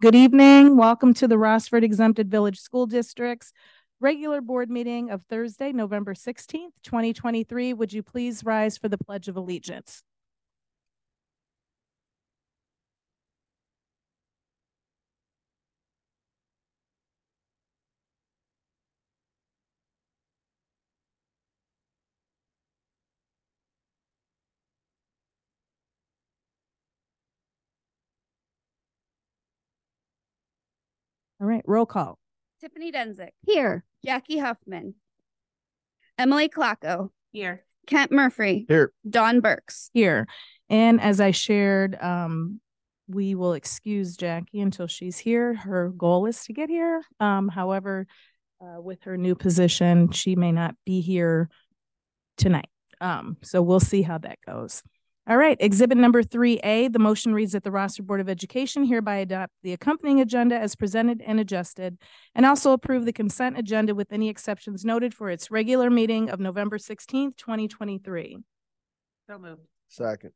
Good evening. Welcome to the Rossford Exempted Village School District's regular board meeting of Thursday, November 16th, 2023. Would you please rise for the Pledge of Allegiance? All right, roll call. Tiffany Denzik. Here. Jackie Huffman. Emily Klocko. Here. Kent Murphy. Here. Dawn Burks. Here. And as I shared, we will excuse Jackie until she's here. Her goal is to get here. However, with her new position, she may not be here tonight. So we'll see how that goes. All right, exhibit number 3A, the motion reads that the Rossford Board of Education hereby adopt the accompanying agenda as presented and adjusted, and also approve the consent agenda with any exceptions noted for its regular meeting of November 16th, 2023. So moved. Second.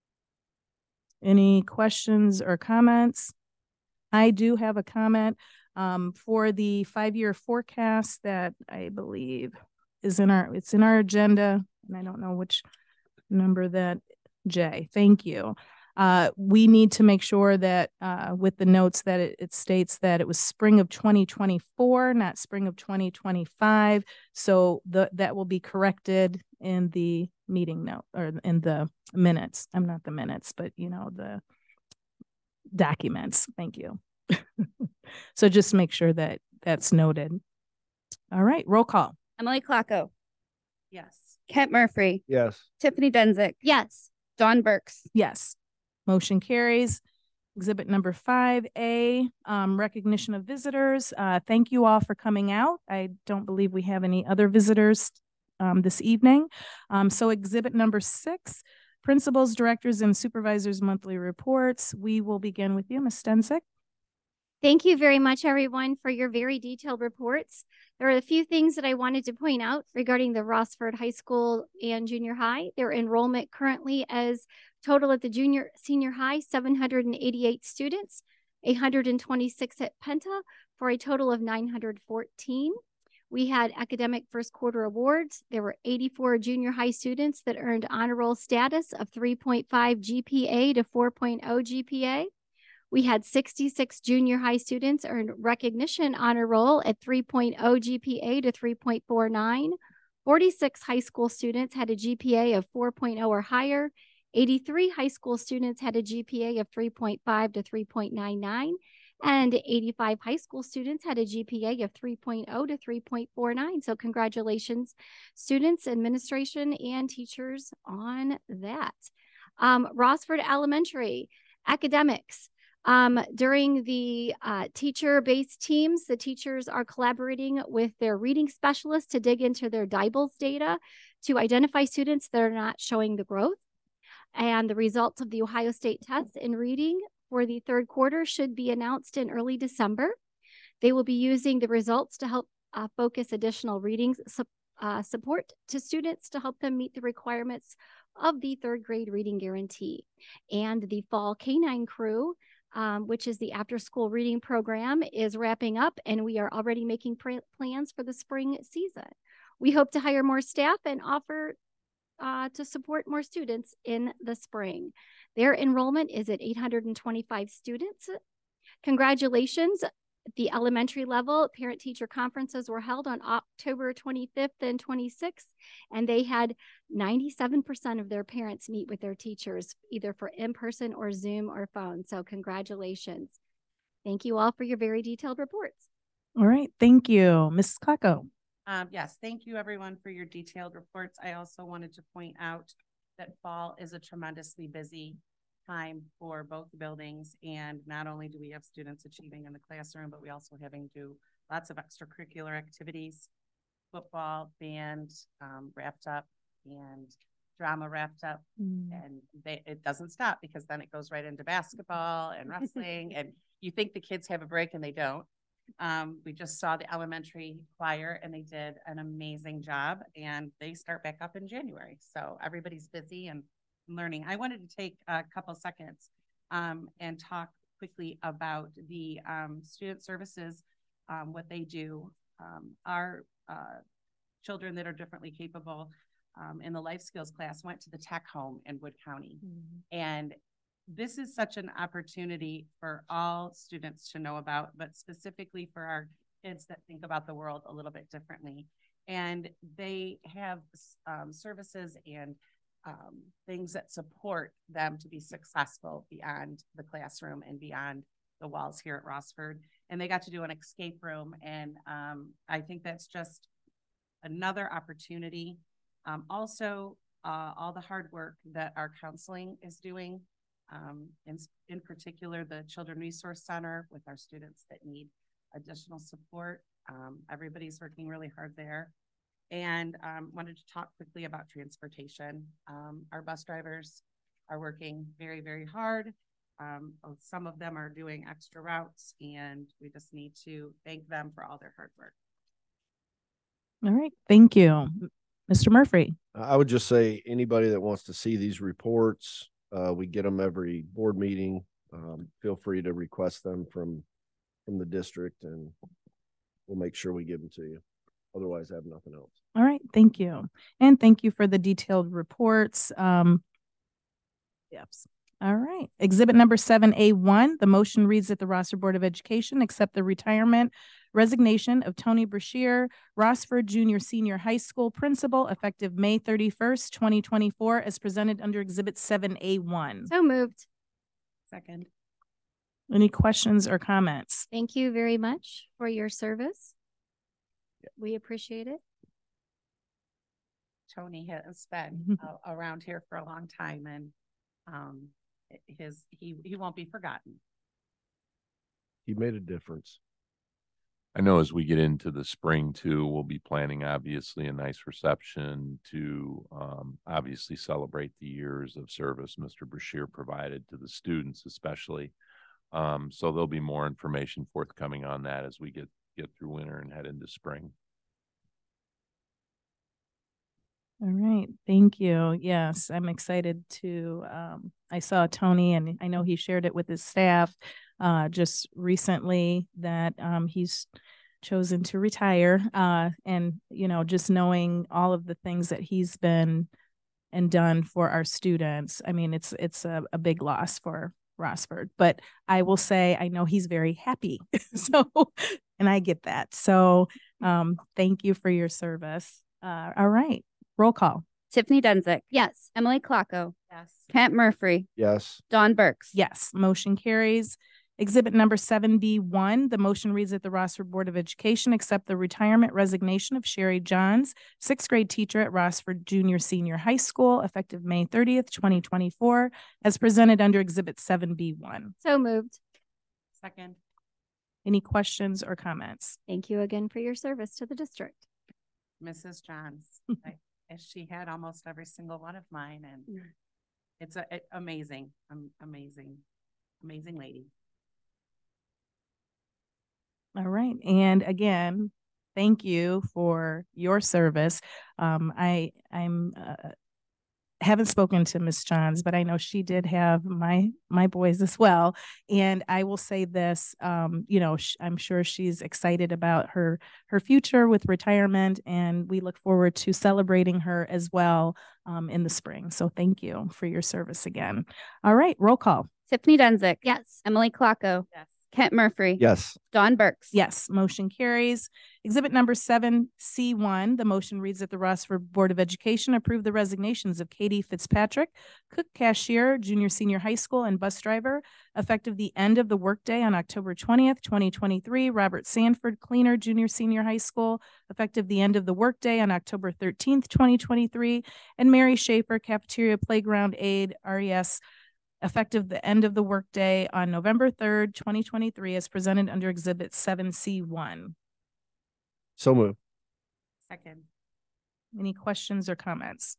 Any questions or comments? I do have a comment for the 5-year forecast that I believe is in our agenda, and I don't know which number that. Jay, thank you. We need to make sure that with the notes that it states that it was spring of 2024, not spring of 2025. So that will be corrected in the meeting note or in the minutes. I'm not the minutes, but the documents. Thank you. So just make sure that that's noted. All right, roll call. Emily Klocko. Yes. Kent Murphy. Yes. Tiffany Denzik. Yes. Dawn Burks. Yes. Motion carries. Exhibit number 5A, recognition of visitors. Thank you all for coming out. I don't believe we have any other visitors this evening. So exhibit number 6, principals, directors, and supervisors monthly reports. We will begin with you, Ms. Stenzik. Thank you very much, everyone, for your very detailed reports. There are a few things that I wanted to point out regarding the Rossford High School and Junior High. Their enrollment currently is total at the senior high, 788 students, 826 at Penta, for a total of 914. We had academic first quarter awards. There were 84 junior high students that earned honor roll status of 3.5 GPA to 4.0 GPA. We had 66 junior high students earn recognition honor roll at 3.0 GPA to 3.49. 46 high school students had a GPA of 4.0 or higher. 83 high school students had a GPA of 3.5 to 3.99. And 85 high school students had a GPA of 3.0 to 3.49. So congratulations, students, administration, and teachers on that. Rossford Elementary, academics. During the teacher-based teams, the teachers are collaborating with their reading specialists to dig into their DIBELS data to identify students that are not showing the growth. And the results of the Ohio State test in reading for the third quarter should be announced in early December. They will be using the results to help focus additional reading support to students to help them meet the requirements of the third grade reading guarantee. And the fall K-9 crew, which is the after school reading program, is wrapping up, and we are already making plans for the spring season. We hope to hire more staff and offer to support more students in the spring. Their enrollment is at 825 students. Congratulations. At the elementary level, parent-teacher conferences were held on October 25th and 26th, and they had 97% of their parents meet with their teachers, either for in-person or Zoom or phone. So congratulations. Thank you all for your very detailed reports. All right, thank you. Mrs. Klocko. Yes, thank you everyone for your detailed reports. I also wanted to point out that fall is a tremendously busy time for both buildings, and not only do we have students achieving in the classroom, but we also having to do lots of extracurricular activities, football, band wrapped up, and drama wrapped up, and it doesn't stop, because then it goes right into basketball and wrestling, and you think the kids have a break and they don't. We just saw the elementary choir, and they did an amazing job, and they start back up in January. So everybody's busy and learning. I wanted to take a couple seconds and talk quickly about the student services, what they do. Our children that are differently capable in the life skills class went to the tech home in Wood County. And this is such an opportunity for all students to know about, but specifically for our kids that think about the world a little bit differently. And they have services and things that support them to be successful beyond the classroom and beyond the walls here at Rossford. And they got to do an escape room. And I think that's just another opportunity. Also, all the hard work that our counseling is doing, in particular, the Children Resource Center with our students that need additional support. Everybody's working really hard there. And wanted to talk quickly about transportation. Our bus drivers are working very, very hard. Some of them are doing extra routes, and we just need to thank them for all their hard work. All right. Thank you. Mr. Murphy. I would just say anybody that wants to see these reports, we get them every board meeting. Feel free to request them from the district, and we'll make sure we give them to you. Otherwise, I have nothing else. All right. Thank you. And thank you for the detailed reports. Yes. All right. Exhibit number 7A1. The motion reads that the Rossford Board of Education accept the retirement resignation of Tony Brashear, Rossford Junior Senior High School principal, effective May 31st, 2024, as presented under Exhibit 7A1. So moved. Second. Any questions or comments? Thank you very much for your service. We appreciate it. Tony has been around here for a long time, and he won't be forgotten. He made a difference. I know as we get into the spring too, we'll be planning obviously a nice reception to obviously celebrate the years of service Mr. Brashear provided to the students, especially. So there'll be more information forthcoming on that as we get through winter and head into spring. All right. Thank you. Yes, I'm excited to, I saw Tony, and I know he shared it with his staff just recently that he's chosen to retire. And, you know, just knowing all of the things that he's been and done for our students. I mean, it's a big loss for Rossford, but I will say, I know he's very happy. So, and I get that. So thank you for your service. All right. Roll call. Tiffany Denzick. Yes. Emily Klocko. Yes. Kent Murphy. Yes. Dawn Burks. Yes. Motion carries. Exhibit number 7B1. The motion reads that the Rossford Board of Education accept the retirement resignation of Sherry Johns, 6th grade teacher at Rossford Junior Senior High School, effective May 30th, 2024, as presented under Exhibit 7B1. So moved. Second. Any questions or comments? Thank you again for your service to the district. Mrs. Johns. She had almost every single one of mine, and it's amazing, amazing lady. All right. And again, thank you for your service. I'm haven't spoken to Miss Johns, but I know she did have my boys as well. And I will say this, you know, I'm sure she's excited about her future with retirement, and we look forward to celebrating her as well in the spring. So thank you for your service again. All right, roll call. Tiffany Denzick. Yes. Emily Klocko. Yes. Kent Murphy. Yes. Dawn Burks. Yes, motion carries. Exhibit number 7C1, the motion reads that the Rossford Board of Education approve the resignations of Katie Fitzpatrick, cook cashier, junior senior high school, and bus driver, effective the end of the workday on October 20th, 2023. Robert Sanford, cleaner, junior senior high school, effective the end of the workday on October 13th, 2023. And Mary Schaefer, cafeteria playground aide, RES, effective the end of the workday on November 3rd, 2023, as presented under Exhibit 7C1. So moved. Second. Any questions or comments?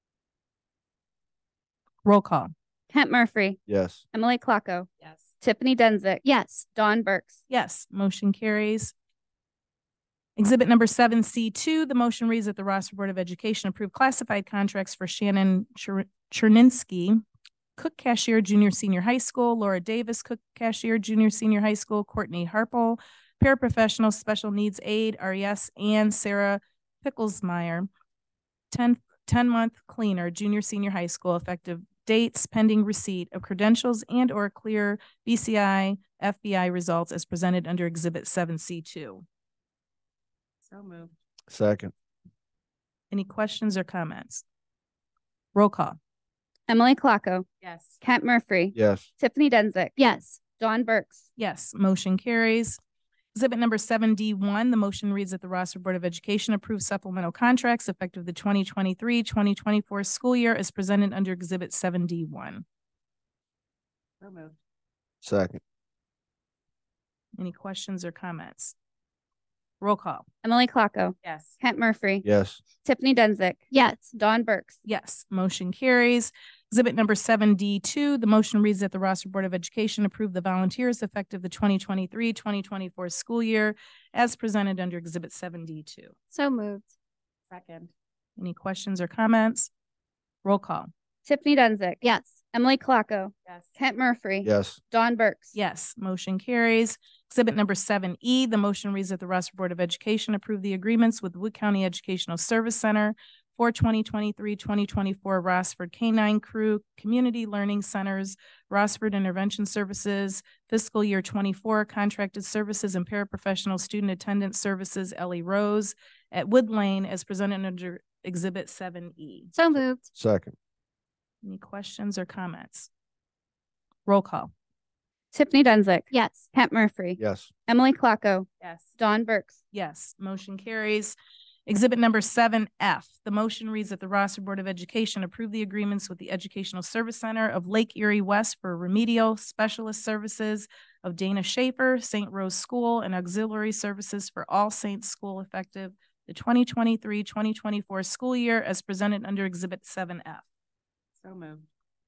Roll call. Kent Murphy. Yes. Emily Klocko. Yes. Tiffany Denzick. Yes. Dawn Burks. Yes, motion carries. Exhibit number 7C2, the motion reads that the Rossford Board of Education approve classified contracts for Shannon Cherninsky, cook cashier, junior senior high school, Laura Davis, cook cashier, junior senior high school, Courtney Harple, paraprofessional special needs aide, RES, and Sarah Picklesmeyer, 10-month cleaner, junior senior high school, effective dates pending receipt of credentials and or clear BCI FBI results as presented under Exhibit 7C2. So moved. Second. Any questions or comments? Roll call. Emily Clocko, Yes. Kent Murphy, Yes. Tiffany Denzick, Yes. Dawn Burks, Yes, motion carries. Exhibit number 7D1, the motion reads that the Rossford Board of Education approves supplemental contracts effective the 2023-2024 school year as presented under Exhibit 7D1. So moved. Second. Any questions or comments? Roll call. Emily Clocko, Yes. Kent Murphy, Yes. Tiffany Denzick, Yes. Dawn Burks, Yes, motion carries. Exhibit number 7D2, the motion reads that the Rossford Board of Education approve the volunteers effective the 2023-2024 school year as presented under Exhibit 7D2. So moved. Second. Any questions or comments? Roll call. Tiffany Denzick, Yes. Emily Clocko, Yes. Kent Murphy, Yes. Dawn Burks, Yes, motion carries. Exhibit number 7E, the motion reads that the Rossford Board of Education approve the agreements with Wood County Educational Service Center for 2023-2024 Rossford K-9 Crew, Community Learning Centers, Rossford Intervention Services, fiscal year 24, contracted services and paraprofessional student attendance services, Ellie Rose, at Wood Lane as presented under Exhibit 7E. So moved. Second. Any questions or comments? Roll call. Tiffany Denzick, Yes. Kent Murphy, Yes. Emily Clocko, Yes. Dawn Burks, Yes, motion carries. Exhibit number 7F, the motion reads that the Rossford Board of Education approve the agreements with the Educational Service Center of Lake Erie West for remedial specialist services of Dana Schaefer, St. Rose School, and auxiliary services for All Saints School effective the 2023-2024 school year as presented under Exhibit 7F. So moved.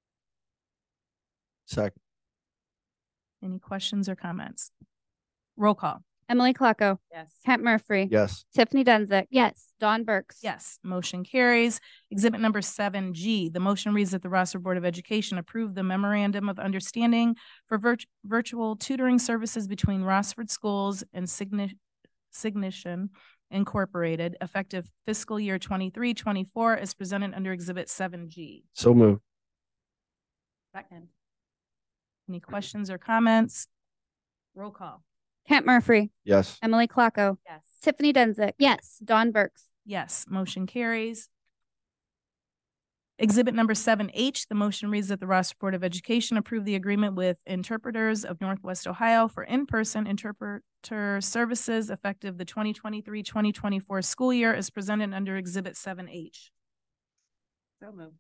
Second. Any questions or comments? Roll call. Emily Clocko, Yes. Kent Murphy, Yes. Tiffany Denzick, Yes. Dawn Burks, Yes, motion carries. Exhibit number 7G, the motion reads that the Rossford Board of Education approve the memorandum of understanding for virtual tutoring services between Rossford Schools and Signition Incorporated, effective fiscal year 23-24 as presented under Exhibit 7G. So moved. Second. Any questions or comments? Roll call. Kent Murphy, Yes. Emily Clocko, Yes. Tiffany Denzick, Yes. Dawn Burks, Yes, motion carries. Exhibit number 7H, the motion reads that the Rossford Board of Education approve the agreement with Interpreters of Northwest Ohio for in-person interpreter services effective the 2023-2024 school year as presented under Exhibit 7H. So moved.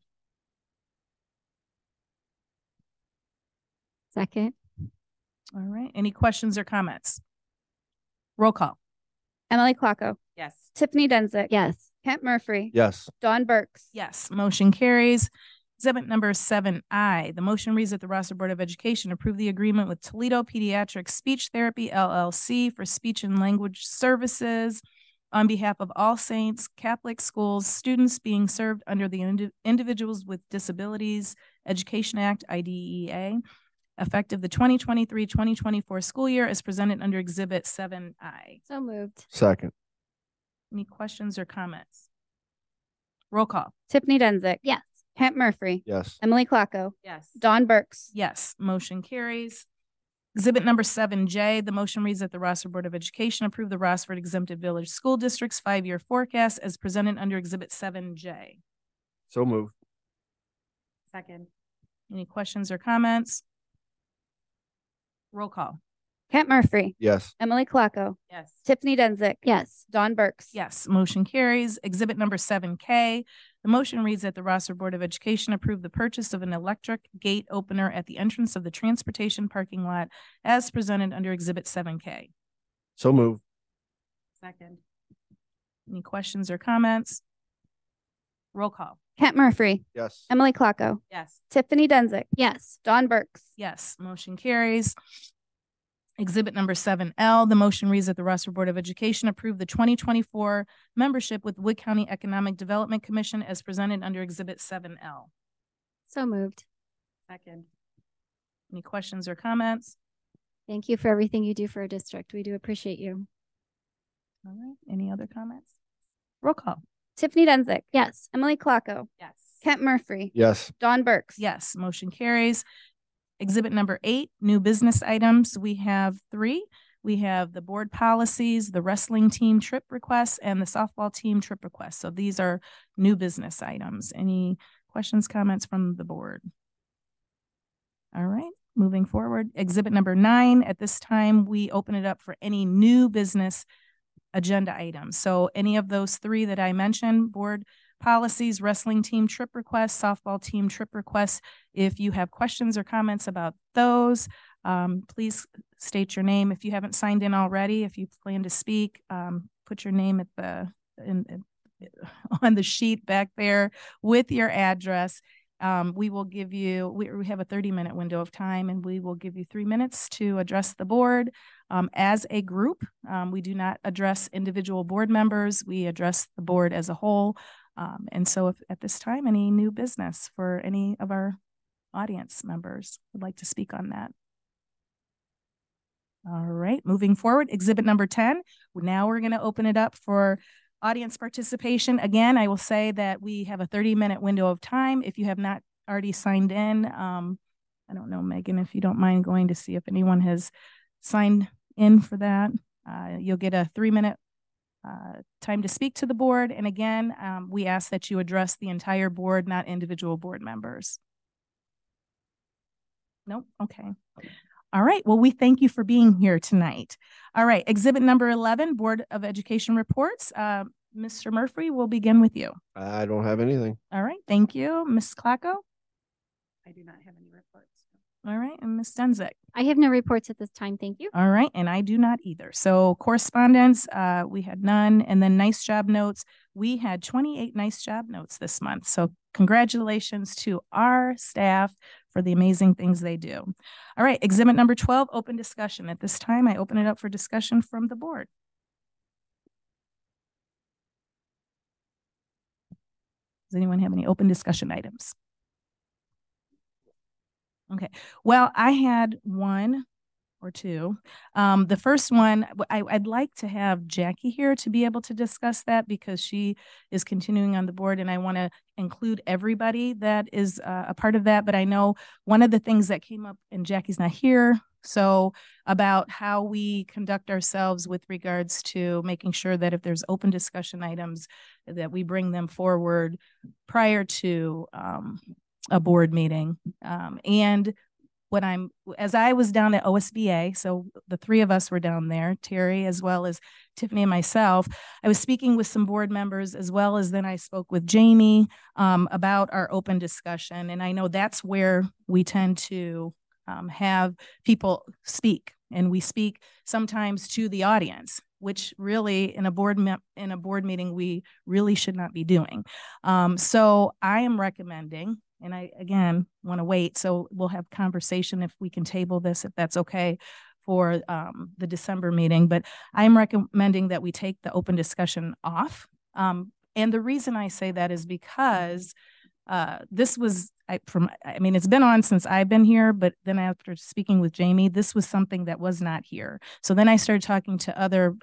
Second. All right, any questions or comments? Roll call. Emily Clocko, Yes. Tiffany Denzick, Yes. Kent Murphy, Yes. Dawn Burks, Yes, motion carries. Exhibit number 7I, the motion reads that the Rossford Board of Education approve the agreement with Toledo Pediatric Speech Therapy LLC for speech and language services on behalf of All Saints Catholic Schools, students being served under the Individuals with Disabilities Education Act, IDEA, effective the 2023-2024 school year as presented under Exhibit 7I. So moved. Second. Any questions or comments? Roll call. Tiffany Denzick, Yes. Kent Murphy, Yes. Emily Clocko, Yes. Dawn Burks, Yes, motion carries. Exhibit number 7J, the motion reads that the Rossford Board of Education approve the Rossford Exempted Village School District's 5-year forecast as presented under Exhibit 7J. So moved. Second. Any questions or comments? Roll call. Kent Murphy, Yes. Emily Clocko, Yes. Tiffany Denzick, Yes. Dawn Burks, Yes, motion carries. Exhibit number 7K, the motion reads that the Rossford Board of Education approve the purchase of an electric gate opener at the entrance of the transportation parking lot as presented under Exhibit 7K. So moved. Second. Any questions or comments? Roll call. Kent Murphy, Yes. Emily Clocko, Yes. Tiffany Denzick, Yes. Dawn Burks, Yes, motion carries. Exhibit number 7L, the motion reads that the Rossford Board of Education approve the 2024 membership with Wood County Economic Development Commission as presented under Exhibit 7L. So moved. Second. Any questions or comments? Thank you for everything you do for our district. We do appreciate you. All right. Any other comments? Roll call. Tiffany Denzick. Yes. Emily Klocko. Yes. Kent Murphy. Yes. Dawn Burks. Yes, motion carries. Exhibit number 8, new business items. We have 3. We have the board policies, the wrestling team trip requests, and the softball team trip requests. So these are new business items. Any questions, comments from the board? All right, moving forward. Exhibit number 9, at this time, we open it up for any new business agenda items. So any of those 3 that I mentioned, board policies, wrestling team trip requests, softball team trip requests. If you have questions or comments about those, please state your name. If you haven't signed in already, if you plan to speak, put your name at on the sheet back there with your address. We will give you, we have a 30-minute window of time, and we will give you 3 minutes to address the board as a group. We do not address individual board members. We address the board as a whole. And so if at this time, any new business for any of our audience members would like to speak on that. All right, moving forward, exhibit number 10. Now we're going to open it up for audience participation. Again, I will say that we have a 30-minute window of time. If you have not already signed in, I don't know, Megan, if you don't mind going to see if anyone has signed in for that. You'll get a 3-minute time to speak to the board. And again, we ask that you address the entire board, not individual board members. Nope. Okay. All right. Well, we thank you for being here tonight. All right. Exhibit number 11, Board of Education reports. Mr. Murphy, we'll begin with you. I don't have anything. All right. Thank you. Ms. Klocko. I do not have any reports. All right. And Ms. Denzick. I have no reports at this time. Thank you. All right. And I do not either. So correspondence, we had none. And then nice job notes. We had 28 nice job notes this month. So congratulations to our staff for the amazing things they do. All right. Exhibit number 12, open discussion. At this time, I open it up for discussion from the board. Does anyone have any open discussion items? Okay. Well, I had 1 or 2. The first one, I'd like to have Jackie here to be able to discuss that because she is continuing on the board, and I want to include everybody that is a part of that. But I know one of the things that came up, and Jackie's not here, so about how we conduct ourselves with regards to making sure that if there's open discussion items, that we bring them forward prior to a board meeting. And as I was down at OSBA, so the 3 of us were down there, Terry, as well as Tiffany and myself, I was speaking with some board members, as well as then I spoke with Jamie about our open discussion. And I know that's where we tend to have people speak, and we speak sometimes to the audience, which really in a board meeting, we really should not be doing. So I am recommending, and I, again, want to wait. So we'll have conversation if we can table this, if that's okay for the December meeting. But I'm recommending that we take the open discussion off. And the reason I say that is because this was, it's been on since I've been here, but then after speaking with Jamie, this was something that was not here. So then I started talking to other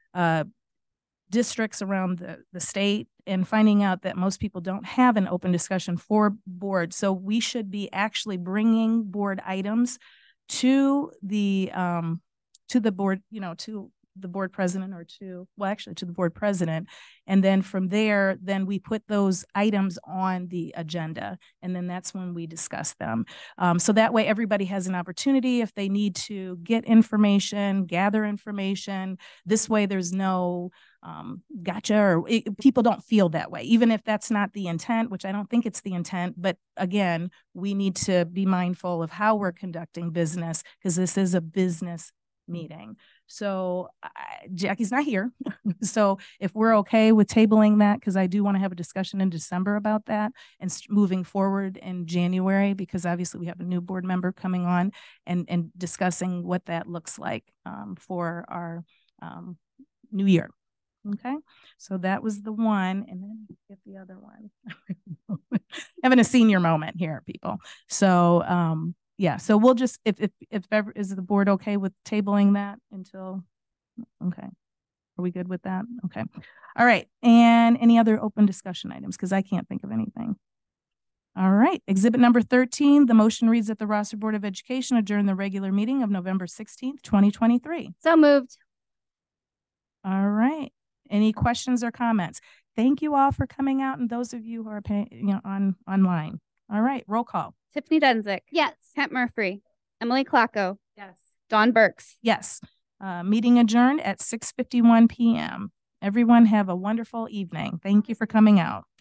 districts around the state and finding out that most people don't have an open discussion for board. So we should be actually bringing board items to the board, to the board president or to the board president. And then from there, then we put those items on the agenda. And then that's when we discuss them. So that way everybody has an opportunity if they need to get information, gather information. This way there's no gotcha, or people don't feel that way, even if that's not the intent, which I don't think it's the intent. But again, we need to be mindful of how we're conducting business because this is a business meeting. So Jackie's not here. So if we're okay with tabling that, because I do want to have a discussion in December about that and moving forward in January, because obviously we have a new board member coming on and discussing what that looks like for our new year. Okay, so that was the one, and then get the other one. Having a senior moment here, people. So, yeah, so we'll just, if ever, is the board okay with tabling that until, okay. Are we good with that? Okay. All right. And any other open discussion items? Because I can't think of anything. All right. Exhibit number 13, the motion reads that the Rossford Board of Education adjourn the regular meeting of November 16th, 2023. So moved. All right. Any questions or comments? Thank you all for coming out, and those of you who are paying, online. All right. Roll call. Tiffany Denzick. Yes. Kent Murphy. Emily Klacko. Yes. Dawn Burks. Yes. Meeting adjourned at 6:51 p.m. Everyone have a wonderful evening. Thank you for coming out.